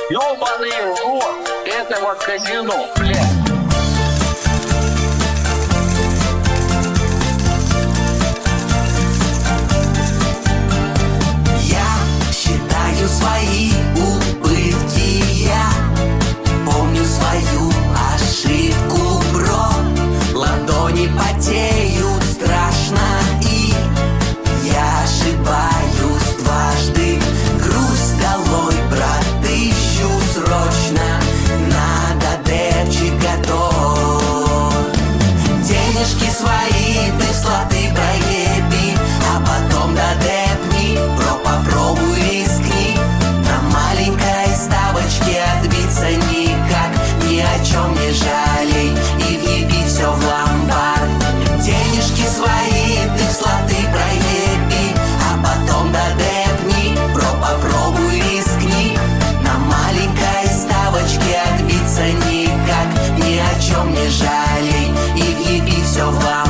Ёбаный рот этого казино, блядь. Свои убытки я помню свою ошибку, бро. Ладони потеют страшно, и я ошибаюсь дважды. Грусть долой, брат, ищу срочно. Надо депчик готов. Денежки свои ты в слоты проеби, а потом додепни, бро, попробуй рискни. Маленькой ставочке отбиться никак, ни о чем не жалей и въеби все в ломбард. Денежки свои ты в слоты проеби, а потом додепни, бро, попробуй рискни. На маленькой ставочке отбиться никак, ни о чем не жалей и въеби все в ломбард.